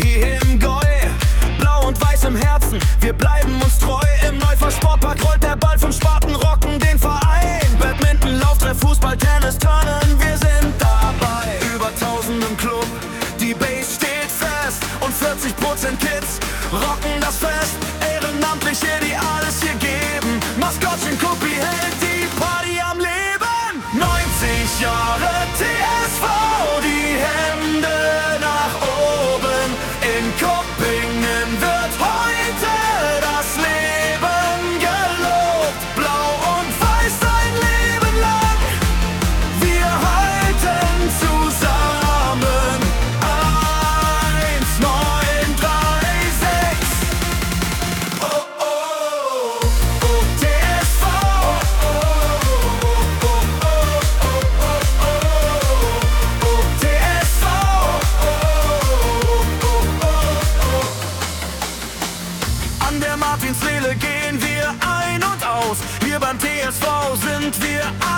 wie im Goi. Blau und weiß im Herzen, wir bleiben uns treu. Im Neufahr Sportpark rollt der Ball vom Spaten, rocken den Verein. Badminton, Lauftreff, Fußball, Tennis, Turnen, wir sind dabei. Über 1000 im Club, die Base steht fest. Und 40% Kids rocken das Fest. Ehrenamtlich hier, die alles hier geben. Maskottchen Kuppi hält die Party am Leben. 90 Jahre TSV, die Hände nach oben. In Kuppingen wird heute das Leben gelobt. Blau und weiß ein Leben lang, wir halten zusammen. 1, 9, 3, 6. Oh, oh, oh, oh, TSV. Oh, oh, oh, oh, oh, oh, oh, oh, TSV. Oh, oh, oh, oh. An der Martinslele gehen wir ein und aus. Wir beim TSV sind wir